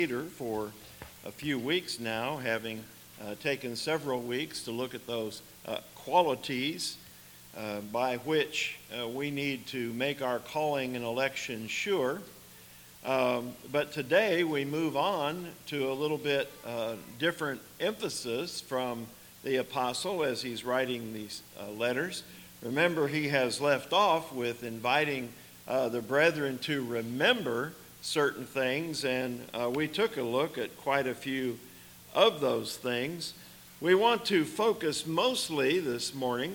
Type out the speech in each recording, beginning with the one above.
Peter for a few weeks now, having taken several weeks to look at those qualities by which we need to make our calling and election sure. But today we move on to a little bit different emphasis from the apostle as he's writing these letters. Remember, he has left off with inviting the brethren to remember certain things, and we took a look at quite a few of those things. We want to focus mostly this morning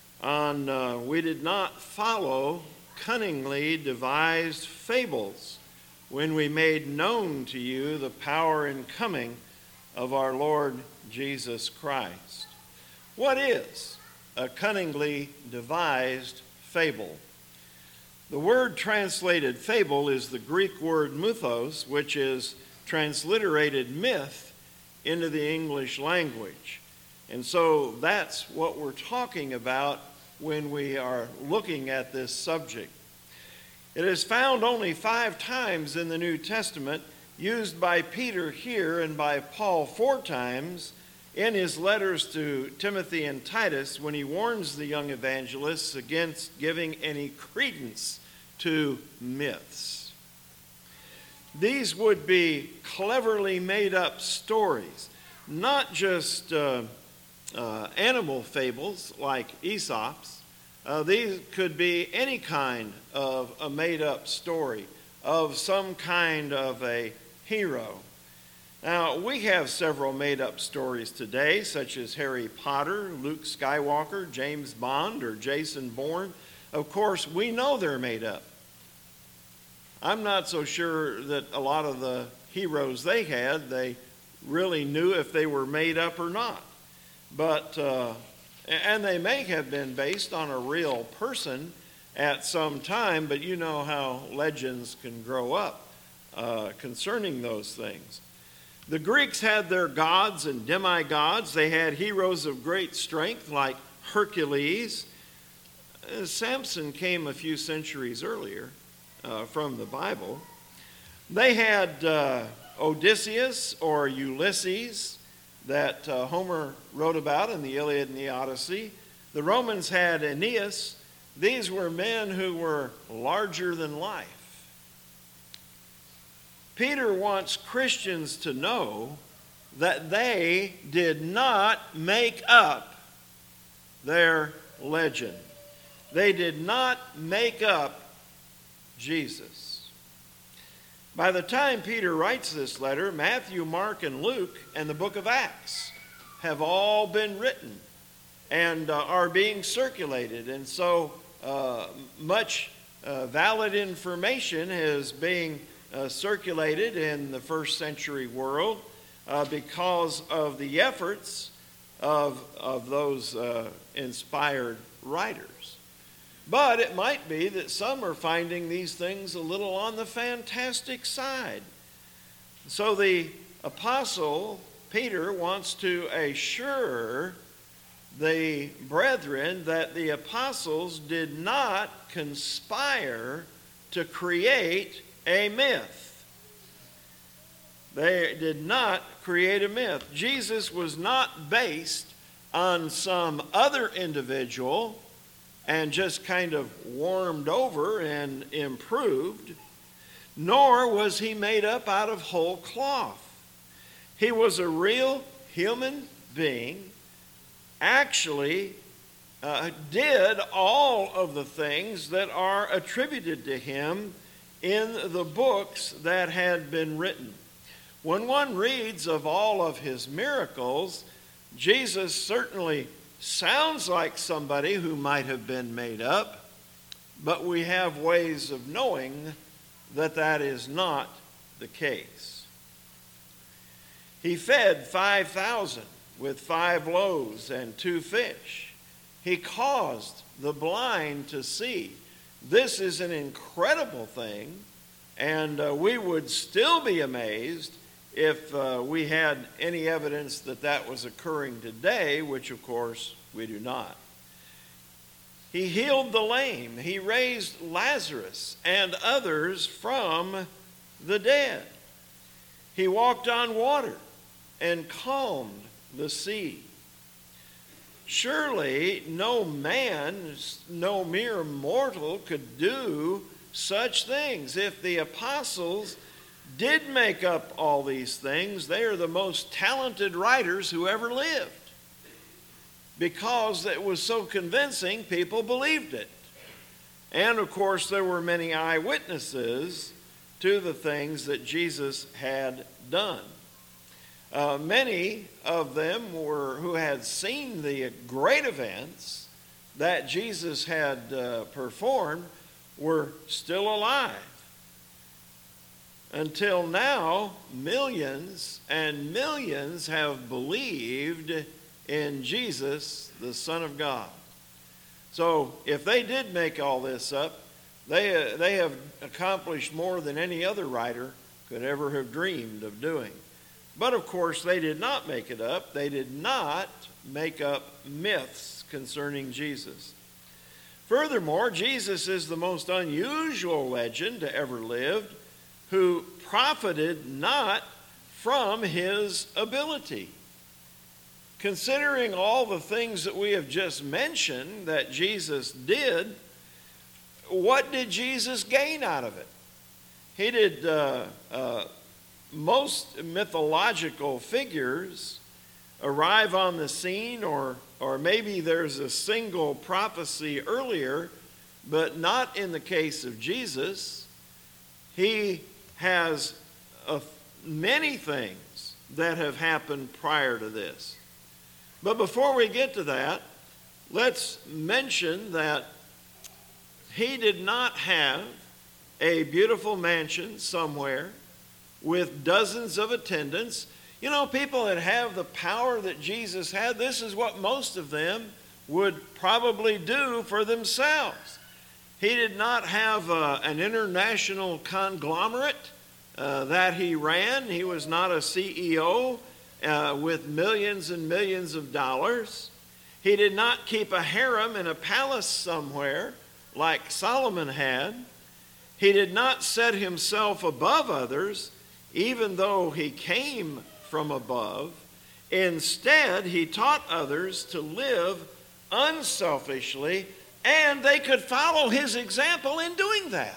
on we did not follow cunningly devised fables when we made known to you the power and coming of our Lord Jesus Christ. What is a cunningly devised fable? The word translated fable is the Greek word mythos, which is transliterated myth into the English language. And so that's what we're talking about when we are looking at this subject. It is found only 5 times in the New Testament, used by Peter here and by Paul 4 times in his letters to Timothy and Titus when he warns the young evangelists against giving any credence to myths. These would be cleverly made up stories, not just animal fables like Aesop's. These could be any kind of a made up story of some kind of a hero. Now, we have several made up stories today, such as Harry Potter, Luke Skywalker, James Bond, or Jason Bourne. Of course, we know they're made up. I'm not so sure that a lot of the heroes they really knew if they were made up or not. But, and they may have been based on a real person at some time, but you know how legends can grow up concerning those things. The Greeks had their gods and demigods. They had heroes of great strength like Hercules. Samson came a few centuries earlier from the Bible. They had Odysseus or Ulysses that Homer wrote about in the Iliad and the Odyssey. The Romans had Aeneas. These were men who were larger than life. Peter wants Christians to know that they did not make up their legend. They did not make up Jesus. By the time Peter writes this letter, Matthew, Mark, and Luke, and the book of Acts have all been written and are being circulated. And so much valid information is being circulated in the first century world because of the efforts of those inspired writers. But it might be that some are finding these things a little on the fantastic side. So the apostle Peter wants to assure the brethren that the apostles did not conspire to create a myth. They did not create a myth. Jesus was not based on some other individual and just kind of warmed over and improved, nor was he made up out of whole cloth. He was a real human being, actually did all of the things that are attributed to him in the books that had been written. When one reads of all of his miracles, Jesus certainly sounds like somebody who might have been made up, but we have ways of knowing that that is not the case. He fed 5,000 with 5 loaves and 2 fish. He caused the blind to see. This is an incredible thing, and we would still be amazed if we had any evidence that that was occurring today, which of course we do not. He healed the lame. He raised Lazarus and others from the dead. He walked on water and calmed the sea. Surely no man, no mere mortal could do such things. If the apostles did make up all these things, they are the most talented writers who ever lived. Because it was so convincing, people believed it. And of course, there were many eyewitnesses to the things that Jesus had done. Many of them who had seen the great events that Jesus had performed were still alive. Until now, millions and millions have believed in Jesus, the Son of God. So if they did make all this up, they have accomplished more than any other writer could ever have dreamed of doing. But of course, they did not make it up. They did not make up myths concerning Jesus. Furthermore, Jesus is the most unusual legend to ever lived, who profited not from his ability. Considering all the things that we have just mentioned that Jesus did, what did Jesus gain out of it? He did most mythological figures arrive on the scene, or maybe there's a single prophecy earlier, but not in the case of Jesus. He has many things that have happened prior to this. But before we get to that, let's mention that he did not have a beautiful mansion somewhere with dozens of attendants. You know, people that have the power that Jesus had, this is what most of them would probably do for themselves. He did not have an international conglomerate that he ran. He was not a CEO with millions and millions of dollars. He did not keep a harem in a palace somewhere like Solomon had. He did not set himself above others, even though he came from above. Instead, he taught others to live unselfishly, and they could follow his example in doing that.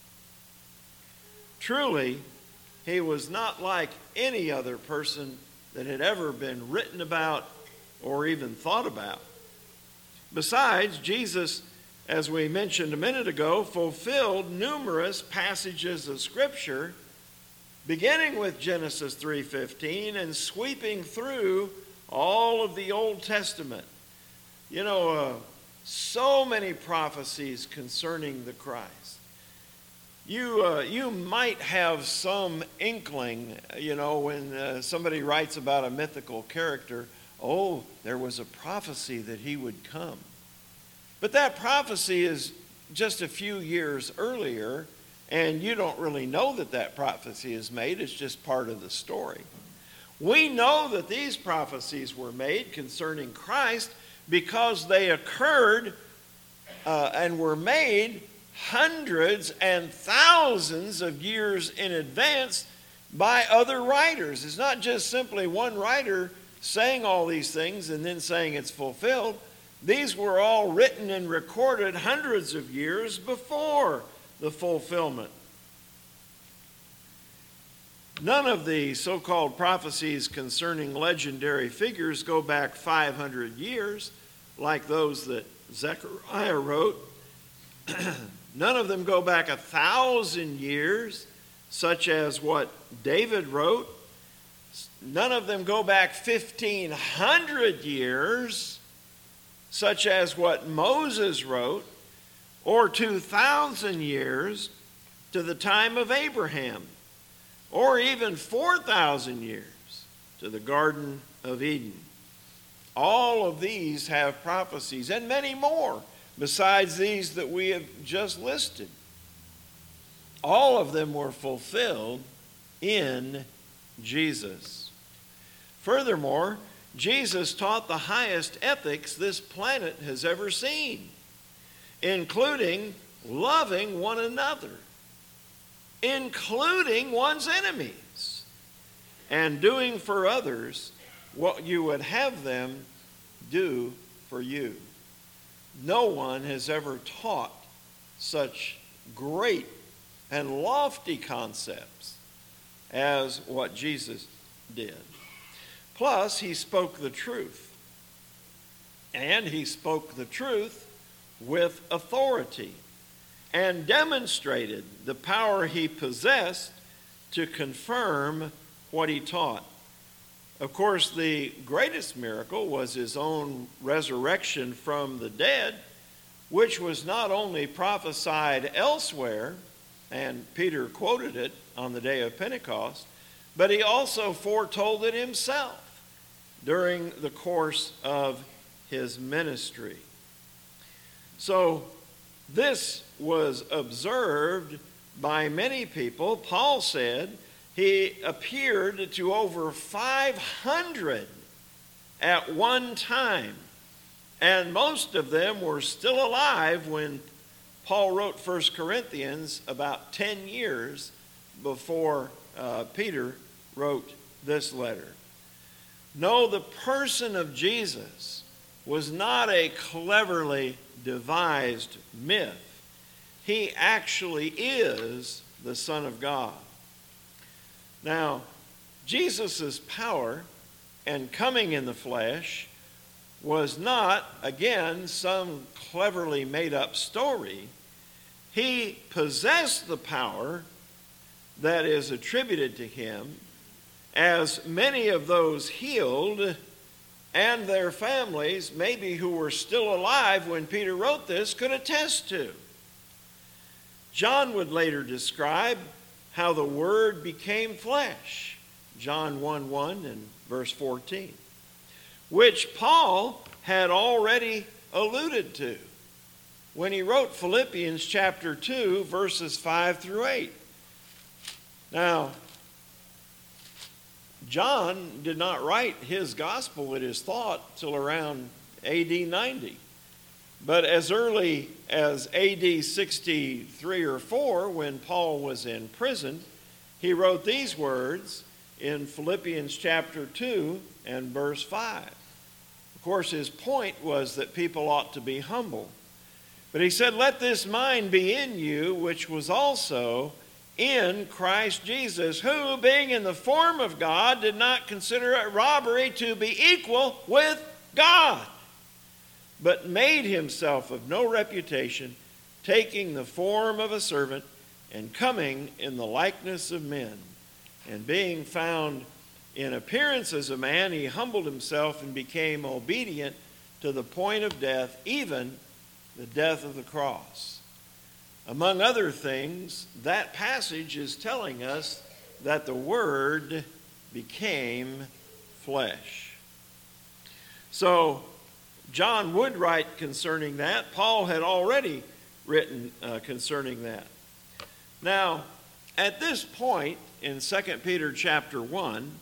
Truly, he was not like any other person that had ever been written about or even thought about. Besides, Jesus, as we mentioned a minute ago, fulfilled numerous passages of Scripture, beginning with Genesis 3:15 and sweeping through all of the Old Testament. You know, so many prophecies concerning the Christ. You might have some inkling, you know, when somebody writes about a mythical character, oh, there was a prophecy that he would come. But that prophecy is just a few years earlier, and you don't really know that that prophecy is made. It's just part of the story. We know that these prophecies were made concerning Christ because they occurred and were made hundreds and thousands of years in advance by other writers. It's not just simply one writer saying all these things and then saying it's fulfilled. These were all written and recorded hundreds of years before the fulfillment. None of the so-called prophecies concerning legendary figures go back 500 years like those that Zechariah wrote. None of them go back 1,000 years, such as what David wrote. None of them go back 1,500 years, such as what Moses wrote, or 2,000 years to the time of Abraham, or even 4,000 years to the Garden of Eden. All of these have prophecies, and many more besides these that we have just listed. All of them were fulfilled in Jesus. Furthermore, Jesus taught the highest ethics this planet has ever seen, including loving one another, including one's enemies. and doing for others what you would have them do for you. No one has ever taught such great and lofty concepts as what Jesus did. Plus, he spoke the truth. And he spoke the truth with authority and demonstrated the power he possessed to confirm what he taught. Of course, the greatest miracle was his own resurrection from the dead, which was not only prophesied elsewhere, and Peter quoted it on the day of Pentecost, but he also foretold it himself during the course of his ministry. So this was observed by many people. Paul said he appeared to over 500 at one time, and most of them were still alive when Paul wrote 1 Corinthians about 10 years before Peter wrote this letter. No, the person of Jesus was not a cleverly devised myth. He actually is the Son of God. Now, Jesus' power and coming in the flesh was not, again, some cleverly made up story. He possessed the power that is attributed to him, as many of those healed and their families, maybe who were still alive when Peter wrote this, could attest to. John would later describe how the Word became flesh, John 1:1 and verse 14, which Paul had already alluded to when he wrote Philippians chapter 2, verses 5 through 8. Now, John did not write his gospel, it is thought, till around A.D. 90. But as early as A.D. 63 or 4, when Paul was in prison, he wrote these words in Philippians chapter 2 and verse 5. Of course, his point was that people ought to be humble. But he said, "Let this mind be in you, which was also in Christ Jesus, who, being in the form of God, did not consider it robbery to be equal with God, but made himself of no reputation, taking the form of a servant, and coming in the likeness of men. And being found in appearance as a man, he humbled himself and became obedient to the point of death, even the death of the cross." Among other things, that passage is telling us that the Word became flesh. So John would write concerning that. Paul had already written concerning that. Now, at this point in 2 Peter chapter 1,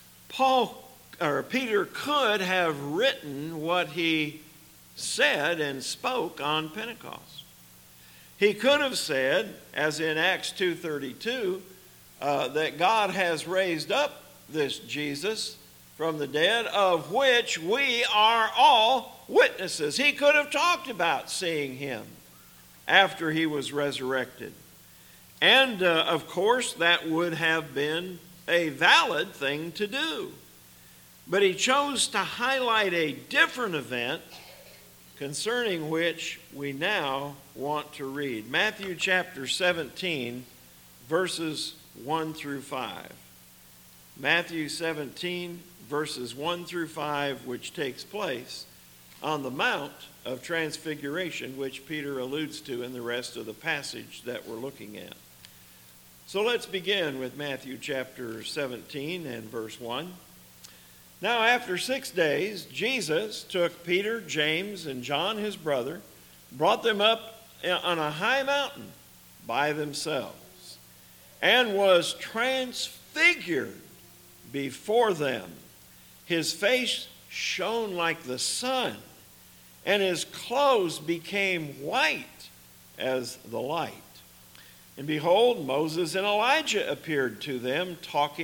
Peter could have written what he said and spoke on Pentecost. He could have said, as in Acts 2:32, that God has raised up this Jesus from the dead, of which we are all witnesses. He could have talked about seeing him after he was resurrected. And, of course, that would have been a valid thing to do. But he chose to highlight a different event concerning which we now want to read. Matthew chapter 17, verses 1 through 5. Matthew 17, verses 1 through 5, which takes place on the Mount of Transfiguration, which Peter alludes to in the rest of the passage that we're looking at. So let's begin with Matthew chapter 17 and verse 1. Now, after 6 days, Jesus took Peter, James, and John, his brother, brought them up on a high mountain by themselves, and was transfigured before them. His face shone like the sun, and his clothes became white as the light. And behold, Moses and Elijah appeared to them, talking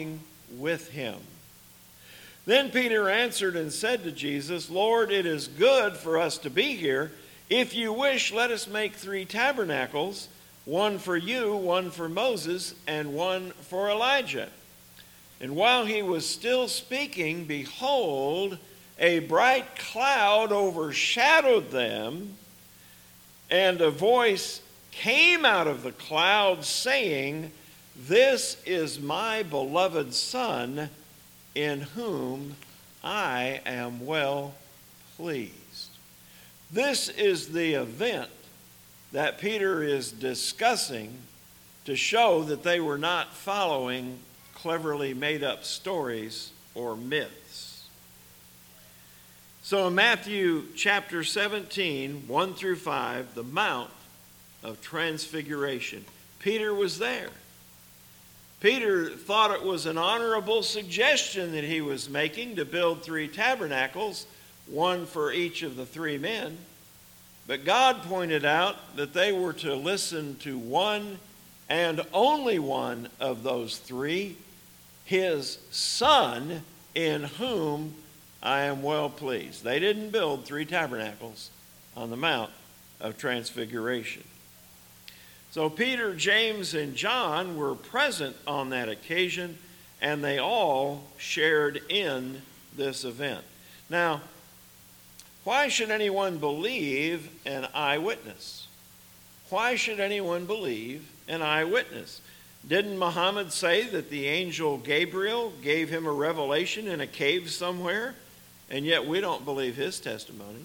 with him. Then Peter answered and said to Jesus, Lord, it is good for us to be here. If you wish, let us make 3 tabernacles, one for you, one for Moses, and one for Elijah. And while he was still speaking, behold, a bright cloud overshadowed them, and a voice came out of the cloud saying, This is my beloved Son, in whom I am well pleased. This is the event that Peter is discussing to show that they were not following cleverly made up stories or myths. So in Matthew chapter 17, 1 through 5, the Mount of Transfiguration, Peter was there. Peter thought it was an honorable suggestion that he was making to build 3 tabernacles, one for each of the 3 men. But God pointed out that they were to listen to one and only one of those 3, his Son, in whom I am well pleased. They didn't build 3 tabernacles on the Mount of Transfiguration. So Peter, James, and John were present on that occasion, and they all shared in this event. Now, why should anyone believe an eyewitness? Why should anyone believe an eyewitness? Didn't Muhammad say that the angel Gabriel gave him a revelation in a cave somewhere, and yet we don't believe his testimony?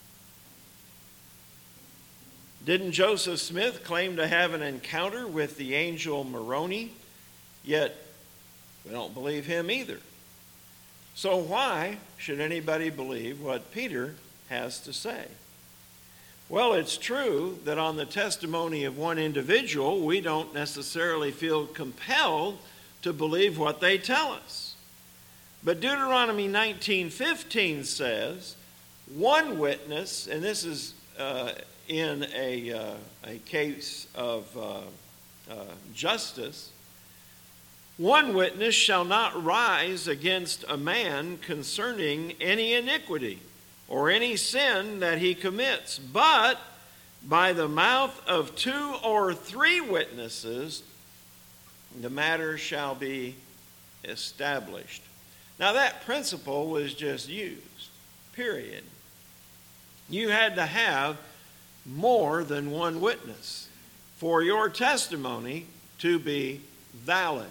Didn't Joseph Smith claim to have an encounter with the angel Moroni? Yet we don't believe him either. So why should anybody believe what Peter has to say? Well, it's true that on the testimony of one individual, we don't necessarily feel compelled to believe what they tell us. But Deuteronomy 19:15 says, one witness, and this is in a case of justice, one witness shall not rise against a man concerning any iniquity or any sin that he commits, but by the mouth of 2 or 3 witnesses the matter shall be established. Now that principle was just used, period. You had to have more than one witness for your testimony to be valid.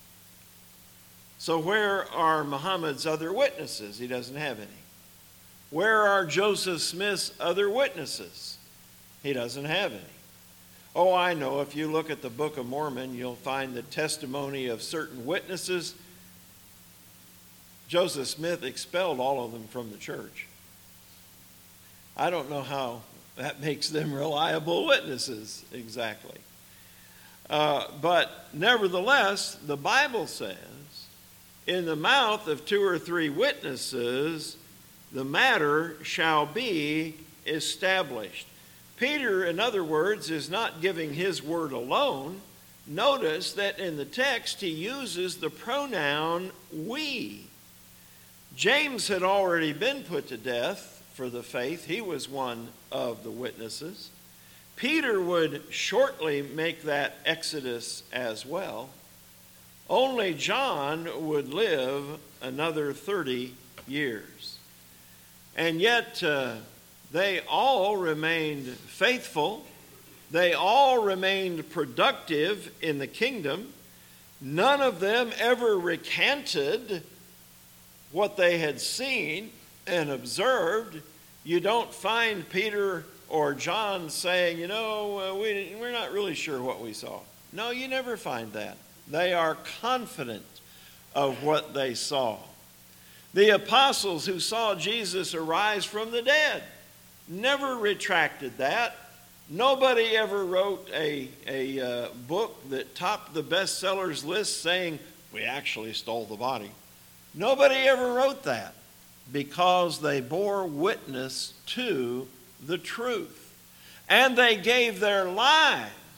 So where are Muhammad's other witnesses? He doesn't have any. Where are Joseph Smith's other witnesses? He doesn't have any. Oh, I know, if you look at the Book of Mormon, you'll find the testimony of certain witnesses. Joseph Smith expelled all of them from the church. I don't know how that makes them reliable witnesses exactly. But nevertheless, the Bible says, in the mouth of 2 or 3 witnesses, the matter shall be established. Peter, in other words, is not giving his word alone. Notice that in the text he uses the pronoun we. James had already been put to death for the faith. He was one of the witnesses. Peter would shortly make that exodus as well. Only John would live another 30 years. And yet they all remained faithful. They all remained productive in the kingdom. None of them ever recanted what they had seen and observed. You don't find Peter or John saying, we're not really sure what we saw. No, you never find that. They are confident of what they saw. The apostles who saw Jesus arise from the dead never retracted that. Nobody ever wrote a book that topped the bestsellers list saying, we actually stole the body. Nobody ever wrote that, because they bore witness to the truth. And they gave their lives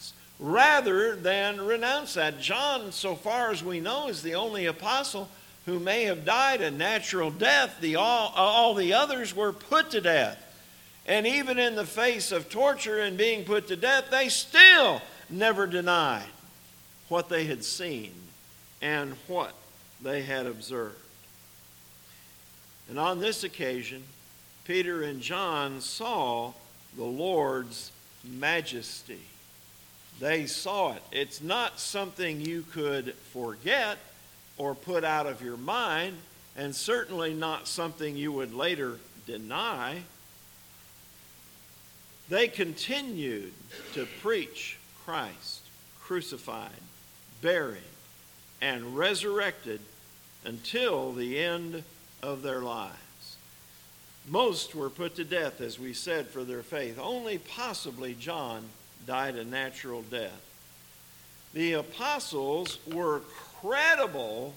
rather than renounce that. John, so far as we know, is the only apostle who may have died a natural death. All the others were put to death. And even in the face of torture and being put to death, they still never denied what they had seen and what they had observed. And on this occasion, Peter and John saw the Lord's majesty. They saw it. It's not something you could forget or put out of your mind, and certainly not something you would later deny. They continued to preach Christ crucified, buried, and resurrected until the end of their lives. Most were put to death, as we said, for their faith. Only possibly John died a natural death. The apostles were credible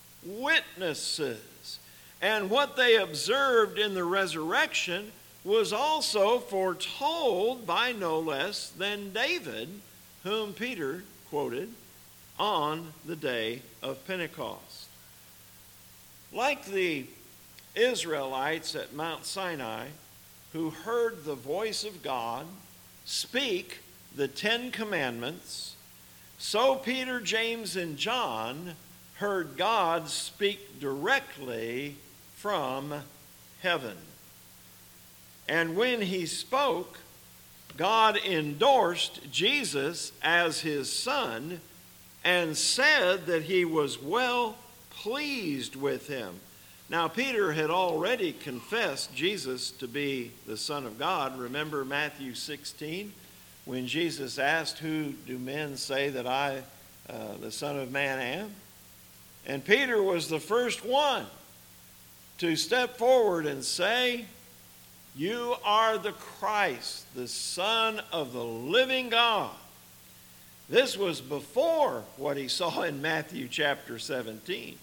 witnesses, and what they observed in the resurrection was also foretold by no less than David, whom Peter quoted on the day of Pentecost. Like the Israelites at Mount Sinai, who heard the voice of God speak the 10 Commandments, so Peter, James, and John heard God speak directly from heaven. And when he spoke, God endorsed Jesus as his son and said that he was well pleased with him. Now, Peter had already confessed Jesus to be the Son of God. Remember Matthew 16, when Jesus asked, "Who do men say that I, the Son of Man, am?" And Peter was the first one to step forward and say, "You are the Christ, the Son of the living God." This was before what he saw in Matthew chapter 17.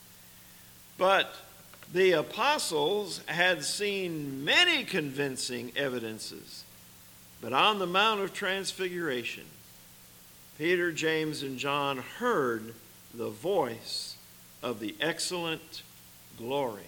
But the apostles had seen many convincing evidences. But on the Mount of Transfiguration, Peter, James, and John heard the voice of the excellent glory.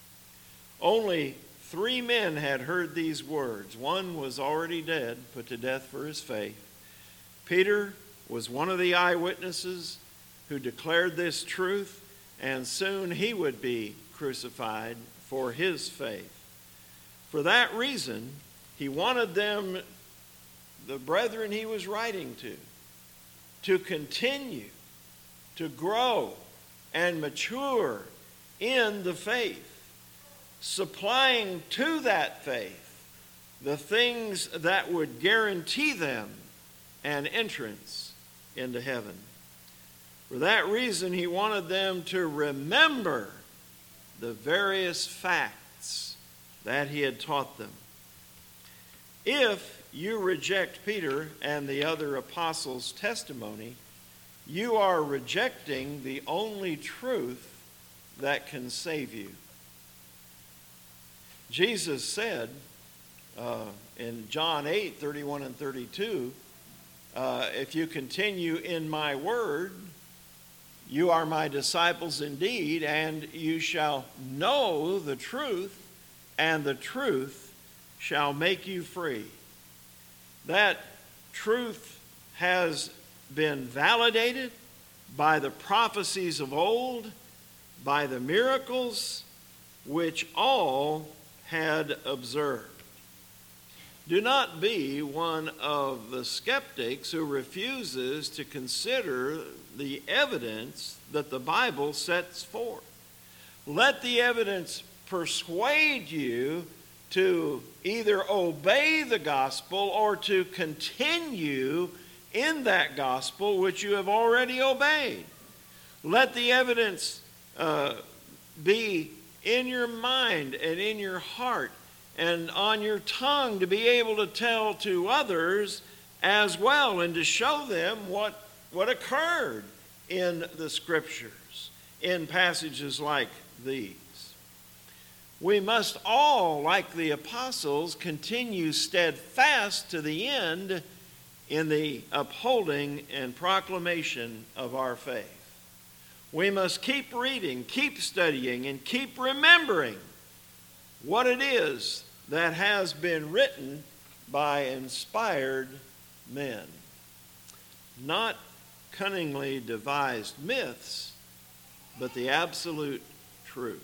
Only 3 men had heard these words. One was already dead, put to death for his faith. Peter was one of the eyewitnesses who declared this truth, and soon he would be crucified for his faith. For that reason, he wanted them, the brethren he was writing to continue to grow and mature in the faith, supplying to that faith the things that would guarantee them an entrance into heaven. For that reason, he wanted them to remember the various facts that he had taught them. If you reject Peter and the other apostles' testimony, you are rejecting the only truth that can save you. Jesus said in John 8:31 and 32, if you continue in my word, you are my disciples indeed, and you shall know the truth, and the truth shall make you free. That truth has been validated by the prophecies of old, by the miracles which all had observed. Do not be one of the skeptics who refuses to consider the evidence that the Bible sets forth. Let the evidence persuade you to either obey the gospel or to continue in that gospel which you have already obeyed. Let the evidence be in your mind and in your heart and on your tongue to be able to tell to others as well, and to show them what occurred in the Scriptures in passages like these. We must all, like the apostles, continue steadfast to the end in the upholding and proclamation of our faith. We must keep reading, keep studying, and keep remembering what it is that has been written by inspired men. Not cunningly devised myths, but the absolute truth.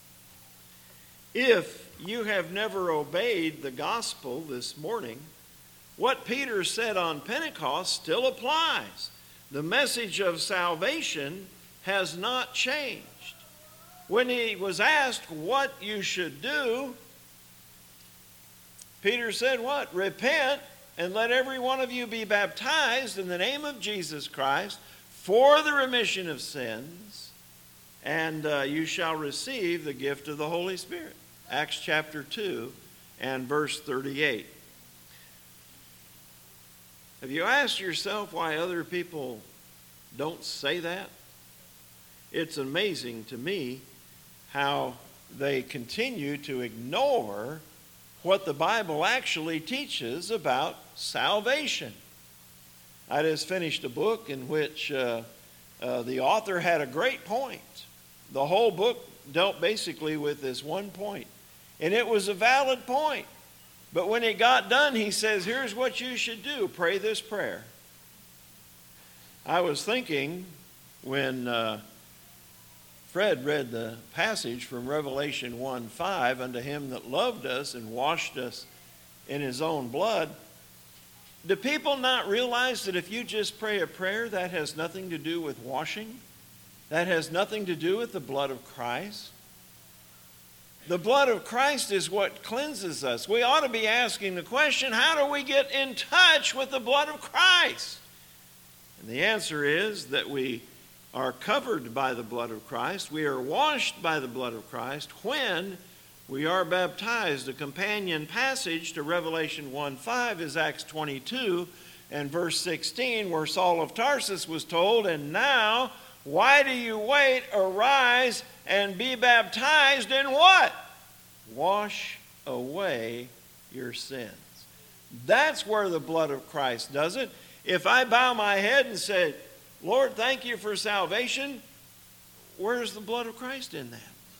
If you have never obeyed the gospel this morning, what Peter said on Pentecost still applies. The message of salvation has not changed. When he was asked what you should do, Peter said what? Repent and let every one of you be baptized in the name of Jesus Christ for the remission of sins, and you shall receive the gift of the Holy Spirit. Acts chapter 2 and verse 38. Have you asked yourself why other people don't say that? It's amazing to me how they continue to ignore what the Bible actually teaches about salvation. I just finished a book in which the author had a great point. The whole book dealt basically with this one point, and it was a valid point. But when it got done, he says, here's what you should do. Pray this prayer. I was thinking when Fred read the passage from Revelation 1:5, unto him that loved us and washed us in his own blood. Do people not realize that if you just pray a prayer, that has nothing to do with washing? That has nothing to do with the blood of Christ? The blood of Christ is what cleanses us. We ought to be asking the question, how do we get in touch with the blood of Christ? And the answer is that we are covered by the blood of Christ. We are washed by the blood of Christ when we are baptized. A companion passage to Revelation 1:5 is Acts 22 and verse 16, where Saul of Tarsus was told, and now, why do you wait? Arise and be baptized in what? Wash away your sins. That's where the blood of Christ does it. If I bow my head and say, Lord, thank you for salvation, where's the blood of Christ in that?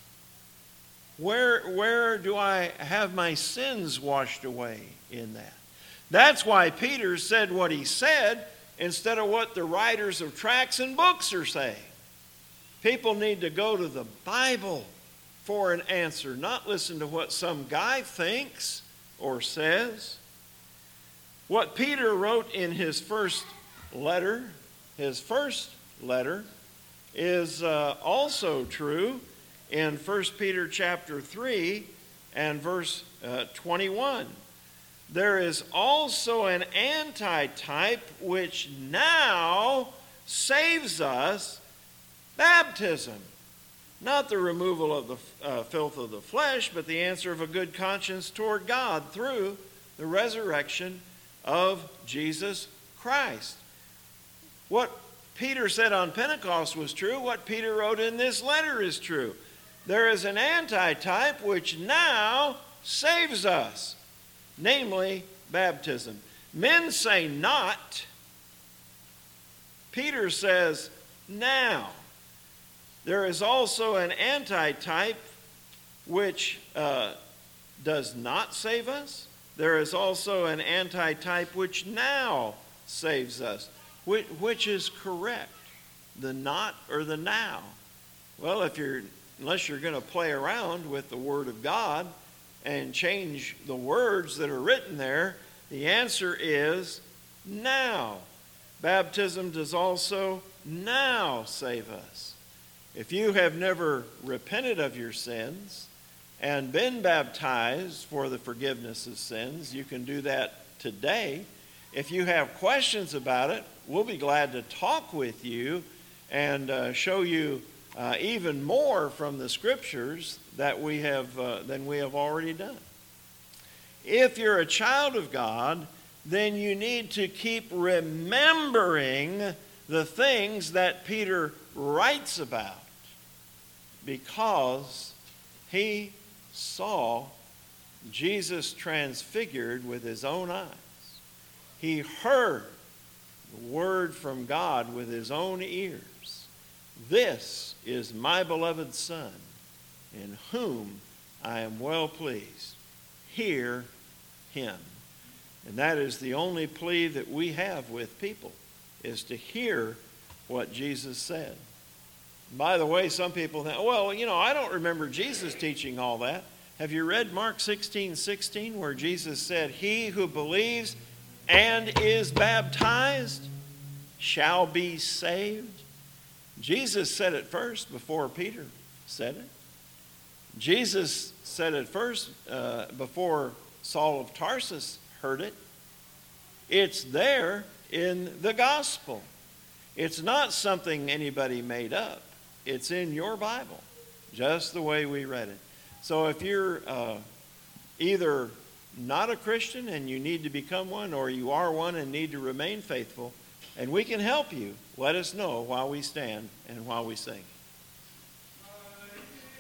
Where do I have my sins washed away in that? That's why Peter said what he said instead of what the writers of tracts and books are saying. People need to go to the Bible for an answer, not listen to what some guy thinks or says. What Peter wrote in his first letter is also true in 1 Peter chapter 3 and verse 21. There is also an antitype which now saves us, baptism. Not the removal of the filth of the flesh, but the answer of a good conscience toward God through the resurrection of Jesus Christ. What Peter said on Pentecost was true. What Peter wrote in this letter is true. There is an antitype which now saves us, namely baptism. Men say not. Peter says now. There is also an antitype which does not save us. There is also an antitype which now saves us. Which is correct? The not or the now? Well, unless you're going to play around with the Word of God and change the words that are written there, the answer is now. Baptism does also now save us. If you have never repented of your sins and been baptized for the forgiveness of sins, you can do that today. If you have questions about it, we'll be glad to talk with you and show you even more from the Scriptures that than we have already done. If you're a child of God, then you need to keep remembering the things that Peter writes about, because he saw Jesus transfigured with his own eyes. He heard the word from God with his own ears. This is my beloved Son, in whom I am well pleased. Hear him. And that is the only plea that we have with people, is to hear what Jesus said. By the way, some people think, well, I don't remember Jesus teaching all that. Have you read Mark 16:16, where Jesus said, he who believes and is baptized shall be saved? Jesus said it first before Peter said it. Jesus said it first before Saul of Tarsus heard it. It's there in the gospel. It's not something anybody made up. It's in your Bible, just the way we read it. So if you're either not a Christian and you need to become one, or you are one and need to remain faithful, and we can help you, let us know while we stand and while we sing.